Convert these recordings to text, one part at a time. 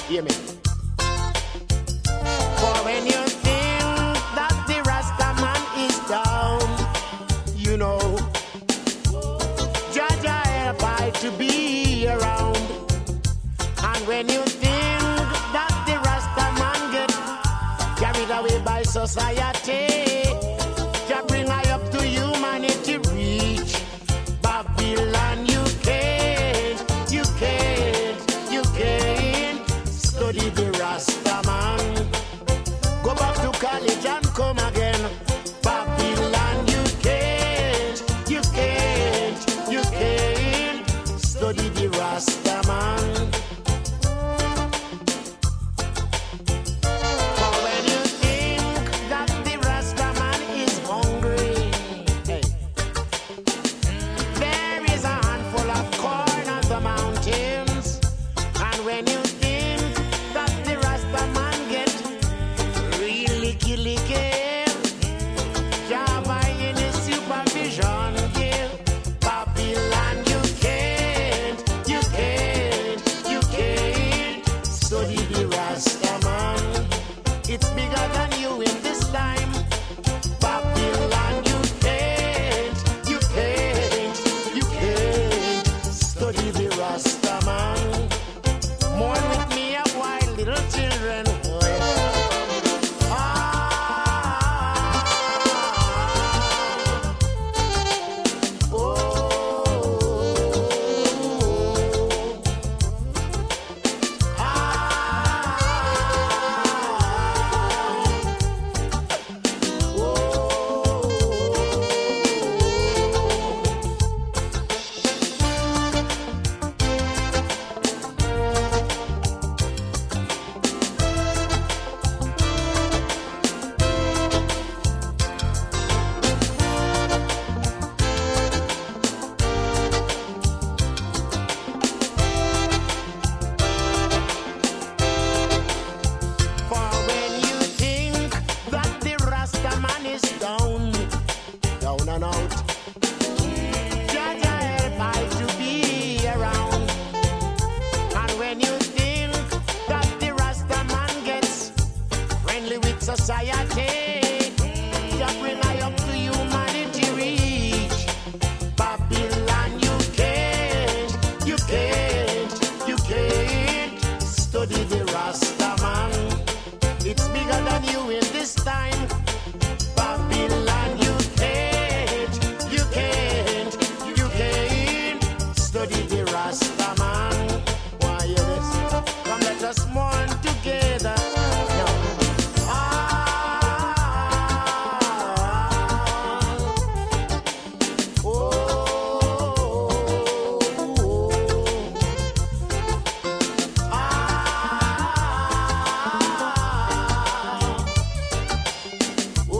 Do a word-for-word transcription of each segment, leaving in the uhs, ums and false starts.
Hear me. For when you think that the Rasta man is down, you know, Jaja help I to be around. And when you think that the Rasta man get carried away by society, Jah bring I up to humanity reach. Babylon, you can't, you can't, you can't study the Rasta man. Go back to college and come again. Babylon, you can't, you can't, you can't study the Rasta man. For when you think that the Rasta man is hungry, hey, there is a handful of corn on the mountains. And when you think that the Rasta man get really killy kill, Java in his supervision, yeah. Babylon, you can't, you can't, you can't study the Rasta man. It's bigger than you in this time. Babylon, you can't, you can't, you can't study the Rasta man. Mourn with me a while, little children. Ah, oh, ah, for when you think that the Rasta man is down, down and out, Jaja help I to be around. And when you think that the Rasta man gets friendly with society, Jah bring I up to humanity reach. Babylon, you can't, you can't, you can't study the Rasta man. It's bigger than you in this time. Babylon, you can't, you can't, you can't study the Rasta man. Why yes? Come let us mourn together. No. Ah, oh, ah, oh,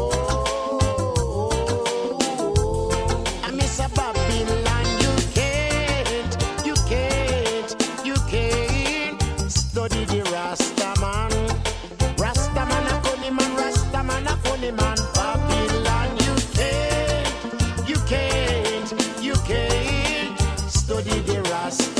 I miss a Babylon, you can't, you can't, you can't study the Rasta man. Rasta man a funny man, Rasta man a funny man. Babylon, you can't, you can't, you can't study the Rasta